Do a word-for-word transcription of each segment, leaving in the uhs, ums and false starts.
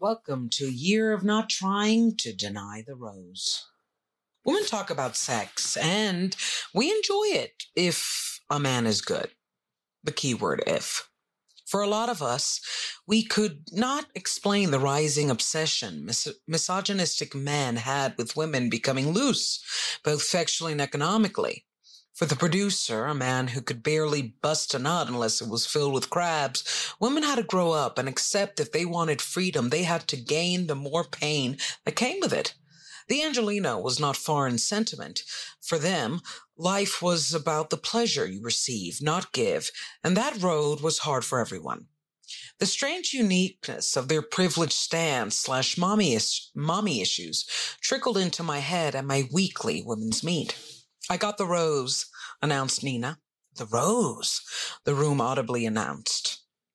Welcome to a year of not trying to deny the rose. Women talk about sex, and we enjoy it if a man is good. The key word if. For a lot of us, we could not explain the rising obsession mis- misogynistic men had with women becoming loose, both sexually and economically. For the producer, a man who could barely bust a nut unless it was filled with crabs, women had to grow up and accept if they wanted freedom, they had to gain the more pain that came with it. The Angelino was not foreign sentiment. For them, life was about the pleasure you receive, not give, and that road was hard for everyone. The strange uniqueness of their privileged stance slash mommy, is- mommy issues trickled into my head at my weekly women's meet. I got the rose, announced Nina. The rose, the room audibly announced.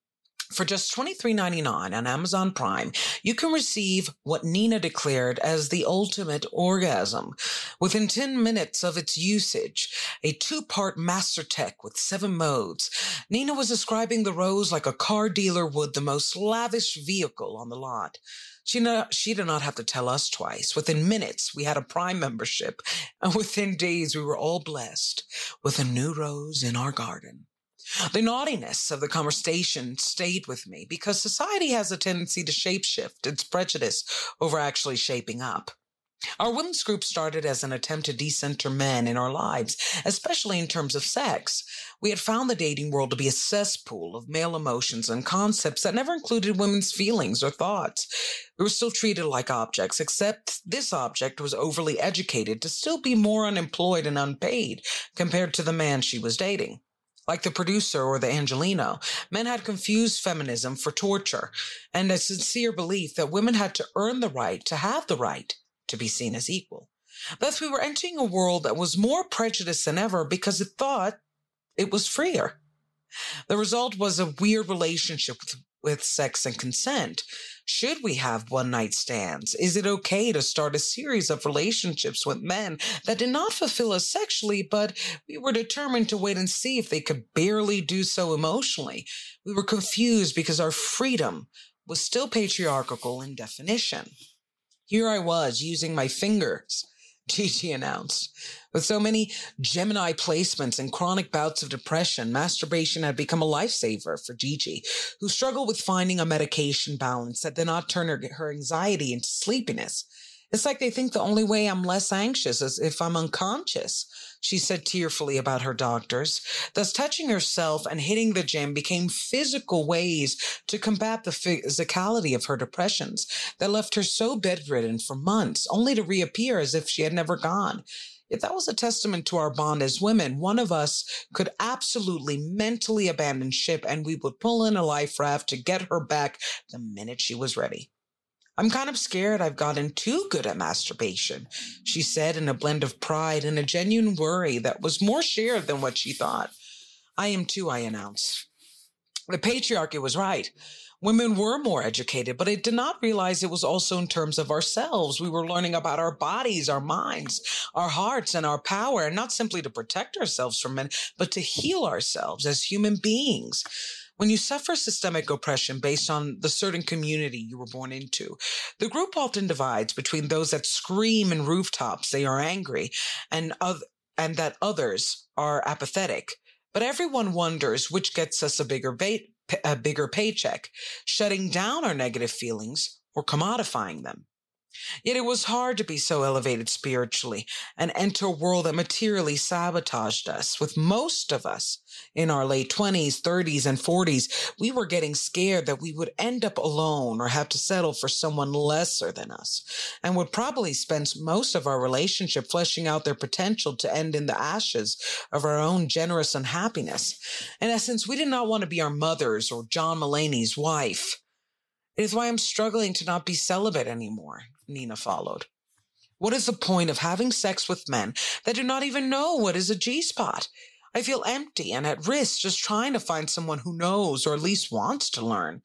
For just twenty-three ninety-nine on Amazon Prime, you can receive what Nina declared as the ultimate orgasm. Within ten minutes of its usage, a two-part master tech with seven modes, Nina was describing the rose like a car dealer would the most lavish vehicle on the lot. She, no, she did not have to tell us twice. Within minutes, we had a Prime membership, and within days, we were all blessed with a new rose in our garden. The naughtiness of the conversation stayed with me because society has a tendency to shapeshift its prejudice over actually shaping up. Our women's group started as an attempt to decenter men in our lives, especially in terms of sex. We had found the dating world to be a cesspool of male emotions and concepts that never included women's feelings or thoughts. We were still treated like objects, except this object was overly educated to still be more unemployed and unpaid compared to the man she was dating. Like the producer or the Angelino, men had confused feminism for torture and a sincere belief that women had to earn the right to have the right to be seen as equal. Thus, we were entering a world that was more prejudiced than ever because it thought it was freer. The result was a weird relationship with, with sex and consent. Should we have one-night stands? Is it okay to start a series of relationships with men that did not fulfill us sexually, but we were determined to wait and see if they could barely do so emotionally? We were confused because our freedom was still patriarchal in definition. Here I was, using my fingers, Gigi announced. With so many Gemini placements and chronic bouts of depression, masturbation had become a lifesaver for Gigi, who struggled with finding a medication balance that did not turn her, her anxiety into sleepiness. It's like they think the only way I'm less anxious is if I'm unconscious, she said tearfully about her doctors. Thus, touching herself and hitting the gym became physical ways to combat the physicality of her depressions that left her so bedridden for months, only to reappear as if she had never gone. If that was a testament to our bond as women, one of us could absolutely mentally abandon ship and we would pull in a life raft to get her back the minute she was ready. I'm kind of scared I've gotten too good at masturbation, she said in a blend of pride and a genuine worry that was more shared than what she thought. I am too, I announced. The patriarchy was right. Women were more educated, but I did not realize it was also in terms of ourselves. We were learning about our bodies, our minds, our hearts, and our power, and not simply to protect ourselves from men, but to heal ourselves as human beings. When you suffer systemic oppression based on the certain community you were born into, the group often divides between those that scream in rooftops they are angry and, other, and that others are apathetic. But everyone wonders which gets us a bigger, ba- a bigger paycheck, shutting down our negative feelings or commodifying them. Yet it was hard to be so elevated spiritually and enter a world that materially sabotaged us. With most of us in our late twenties, thirties, and forties, we were getting scared that we would end up alone or have to settle for someone lesser than us, and would probably spend most of our relationship fleshing out their potential to end in the ashes of our own generous unhappiness. In essence, we did not want to be our mother's or John Mulaney's wife. It is why I'm struggling to not be celibate anymore, Nina followed. What is the point of having sex with men that do not even know what is a G-spot? I feel empty and at risk just trying to find someone who knows or at least wants to learn.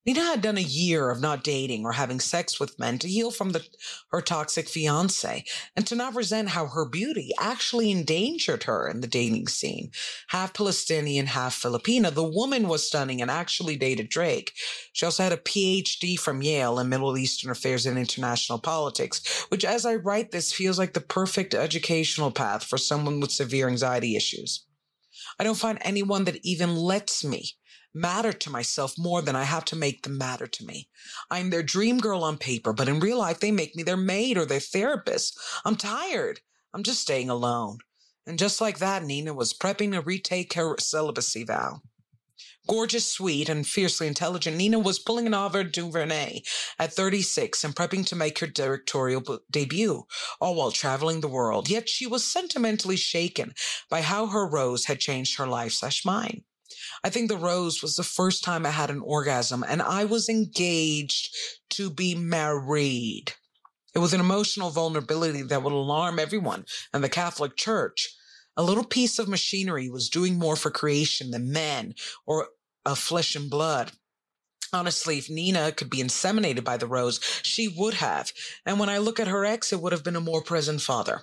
Nina had done a year of not dating or having sex with men to heal from the, her toxic fiance and to not resent how her beauty actually endangered her in the dating scene. Half Palestinian, half Filipina, the woman was stunning and actually dated Drake. She also had a P H D from Yale in Middle Eastern Affairs and International Politics, which as I write this feels like the perfect educational path for someone with severe anxiety issues. I don't find anyone that even lets me matter to myself more than I have to make them matter to me. I'm their dream girl on paper, but in real life, they make me their maid or their therapist. I'm tired. I'm just staying alone. And just like that, Nina was prepping to retake her celibacy vow. Gorgeous, sweet, and fiercely intelligent, Nina was pulling an Ava DuVernay at thirty-six and prepping to make her directorial debut, all while traveling the world. Yet she was sentimentally shaken by how her rose had changed her life slash mine. I think the rose was the first time I had an orgasm, and I was engaged to be married. It was an emotional vulnerability that would alarm everyone in the Catholic Church. A little piece of machinery was doing more for creation than man or of flesh and blood. Honestly, if Nina could be inseminated by the rose, she would have. And when I look at her ex, it would have been a more present father.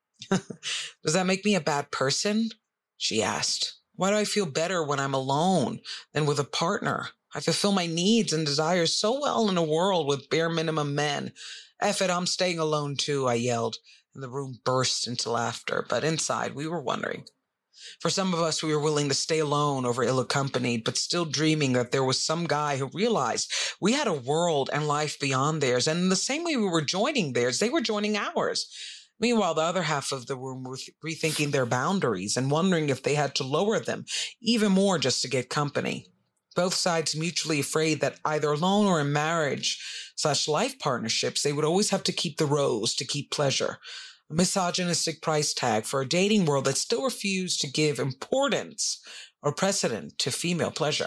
Does that make me a bad person? She asked. Why do I feel better when I'm alone than with a partner? I fulfill my needs and desires so well in a world with bare minimum men. F it, I'm staying alone too, I yelled, and the room burst into laughter. But inside, we were wondering. For some of us, we were willing to stay alone over ill-accompanied, but still dreaming that there was some guy who realized we had a world and life beyond theirs. And in the same way we were joining theirs, they were joining ours. Meanwhile, the other half of the room were rethinking their boundaries and wondering if they had to lower them even more just to get company. Both sides mutually afraid that either alone or in marriage slash life partnerships, they would always have to keep the rose to keep pleasure. A misogynistic price tag for a dating world that still refused to give importance or precedent to female pleasure.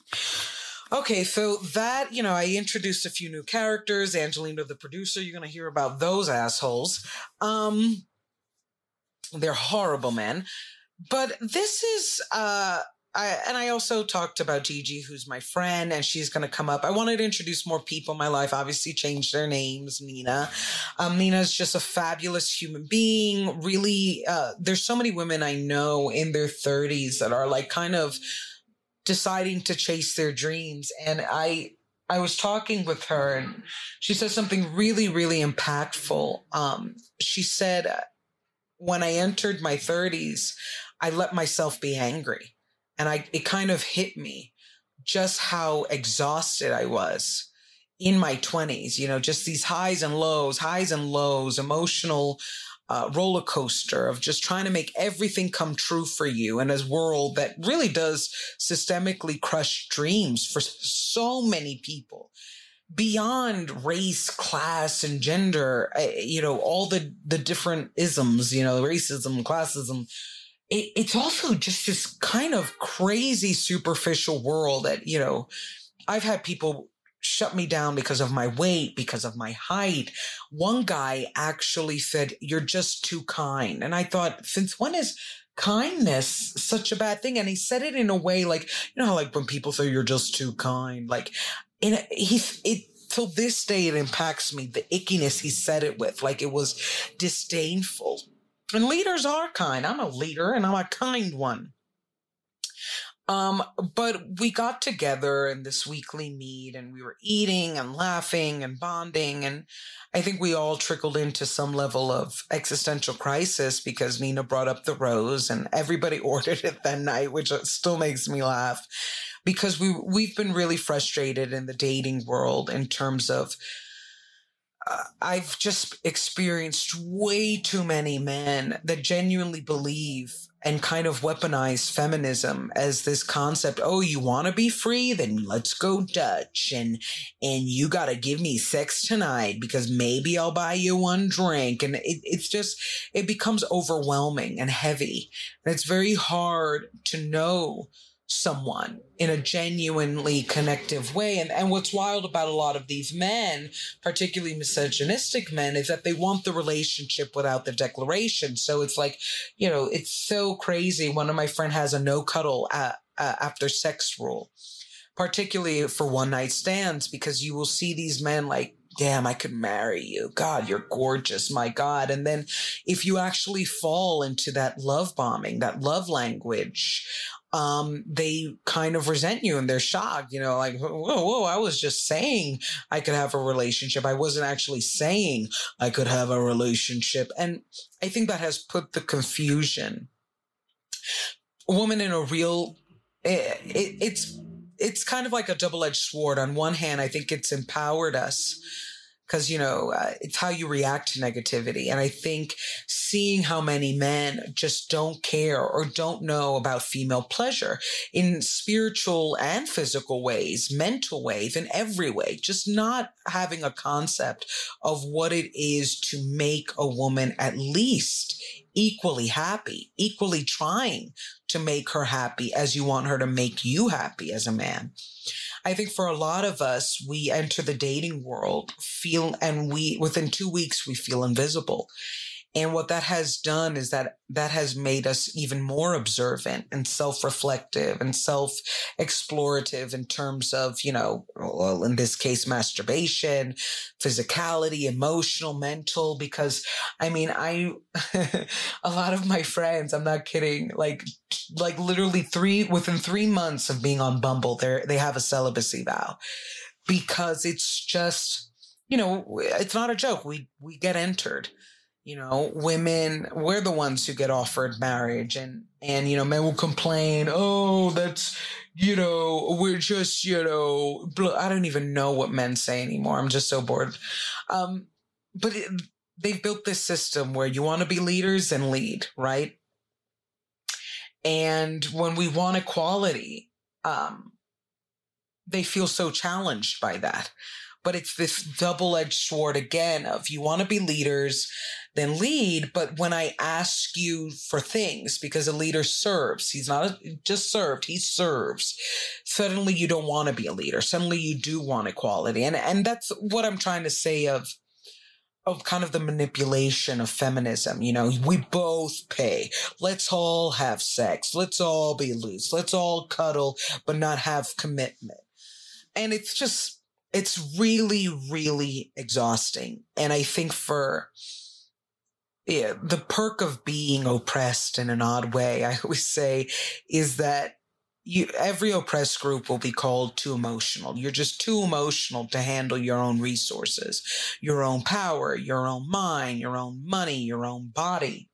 Okay, so that, you know, I introduced a few new characters. Angelina, the producer, you're going to hear about those assholes. Um, they're horrible men. But this is, uh, I, and I also talked about Gigi, who's my friend, and she's going to come up. I wanted to introduce more people in my life, obviously change their names. Nina. Um, Nina's just a fabulous human being. Really, uh, there's so many women I know in their thirties that are like kind of deciding to chase their dreams. And I, I was talking with her and she said something really, really impactful. Um, she said, when I entered my thirties, I let myself be angry. And I, it kind of hit me just how exhausted I was in my twenties, you know, just these highs and lows, highs and lows, emotional Uh, roller coaster of just trying to make everything come true for you in a world that really does systemically crush dreams for so many people beyond race, class, and gender. Uh, you know, all the the different isms, you know, racism, classism. It, it's also just this kind of crazy superficial world that, you know, I've had people shut me down because of my weight, because of my height. One guy actually said, "You're just too kind." And I thought, since when is kindness such a bad thing? And he said it in a way like, you know, how like when people say you're just too kind, like in a, he, it, till this day, it impacts me, the ickiness he said it with, like it was disdainful. And leaders are kind. I'm a leader and I'm a kind one. Um, but we got together in this weekly meet and we were eating and laughing and bonding. And I think we all trickled into some level of existential crisis because Nina brought up the rose and everybody ordered it that night, which still makes me laugh because we, we've been really frustrated in the dating world in terms of Uh, I've just experienced way too many men that genuinely believe and kind of weaponize feminism as this concept. Oh, you want to be free? Then let's go Dutch. And, and you got to give me sex tonight because maybe I'll buy you one drink. And it, it's just, it becomes overwhelming and heavy. And it's very hard to know someone in a genuinely connective way. And, and what's wild about a lot of these men, particularly misogynistic men, is that they want the relationship without the declaration. So it's like, you know, it's so crazy. One of my friends has a no cuddle uh, uh, after sex rule particularly for one night stands, because you will see these men like, damn, I could marry you. God, you're gorgeous. My God. And then if you actually fall into that love bombing, that love language, um, they kind of resent you and they're shocked, you know, like, whoa, whoa, I was just saying I could have a relationship. I wasn't actually saying I could have a relationship. And I think that has put the confusion. A woman in a real, it, it, it's, it's kind of like a double-edged sword. On one hand, I think it's empowered us because, you know, uh, it's how you react to negativity. And I think seeing how many men just don't care or don't know about female pleasure in spiritual and physical ways, mental ways, in every way, just not having a concept of what it is to make a woman at least equally happy, equally trying to make her happy as you want her to make you happy as a man. I think for a lot of us, we enter the dating world feel, and we, within two weeks, we feel invisible. And what that has done is that that has made us even more observant and self-reflective and self-explorative in terms of, you know, well, in this case, masturbation, physicality, emotional, mental, because I mean, I, a lot of my friends, I'm not kidding, like, like literally three, within three months of being on Bumble, they they have a celibacy vow because it's just, you know, it's not a joke. We, we get entered. You know, women, we're the ones who get offered marriage, and, and, you know, men will complain, oh, that's, you know, we're just, you know, I don't even know what men say anymore. I'm just so bored. Um, but it, they've built this system where you want to be leaders and lead, right? And when we want equality, um, they feel so challenged by that. But it's this double-edged sword again of you want to be leaders, then lead. But when I ask you for things, because a leader serves, he's not just served, he serves. Suddenly you don't want to be a leader. Suddenly you do want equality. And, and that's what I'm trying to say of, of kind of the manipulation of feminism. You know, we both pay. Let's all have sex. Let's all be loose. Let's all cuddle, but not have commitment. And it's just, it's really, really exhausting. And I think for yeah, the perk of being oppressed in an odd way, I always say, is that you, every oppressed group will be called too emotional. You're just too emotional to handle your own resources, your own power, your own mind, your own money, your own body.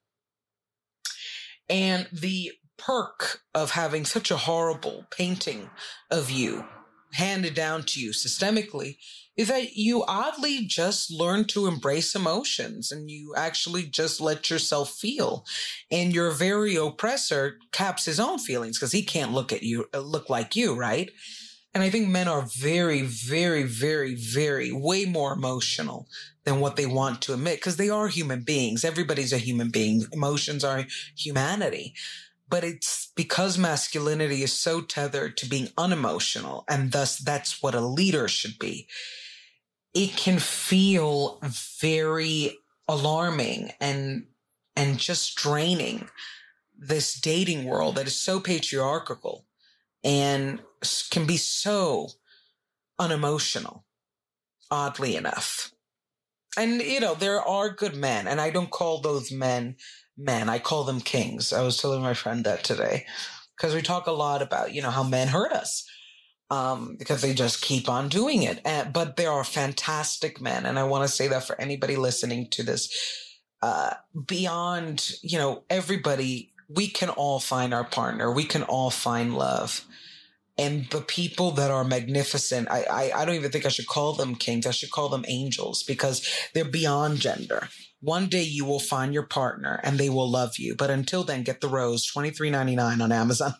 And the perk of having such a horrible painting of you handed down to you systemically is that you oddly just learn to embrace emotions and you actually just let yourself feel. And your very oppressor caps his own feelings because he can't look at you, look like you, right? And I think men are very, very, very, very, way more emotional than what they want to admit because they are human beings. Everybody's a human being. Emotions are humanity. But it's because masculinity is so tethered to being unemotional, and thus that's what a leader should be. It can feel very alarming and and just draining, this dating world that is so patriarchal and can be so unemotional, oddly enough. And, you know, there are good men, and I don't call those men men. I call them kings. I was telling my friend that today because we talk a lot about, you know, how men hurt us um, because they just keep on doing it. And, but there are fantastic men. And I want to say that for anybody listening to this, uh, beyond, you know, everybody, we can all find our partner. We can all find love. And the people that are magnificent, I, I, I don't even think I should call them kings. I should call them angels because they're beyond gender. One day you will find your partner and they will love you. But until then, get the rose, twenty-three ninety-nine on Amazon.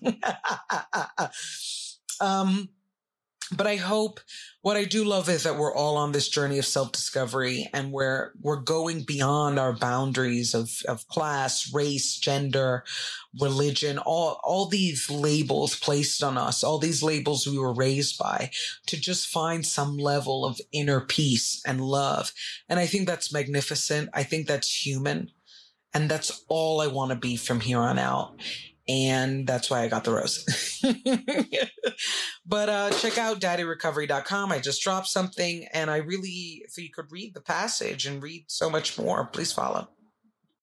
um, but I hope, what I do love is that we're all on this journey of self-discovery and we're, we're going beyond our boundaries of, of class, race, gender, religion, all, all these labels placed on us, all these labels we were raised by, to just find some level of inner peace and love. And I think that's magnificent. I think that's human. And that's all I want to be from here on out. And that's why I got the rose. But uh, check out daddy recovery dot com. I just dropped something, and I really, if you could read the passage and read so much more, please follow.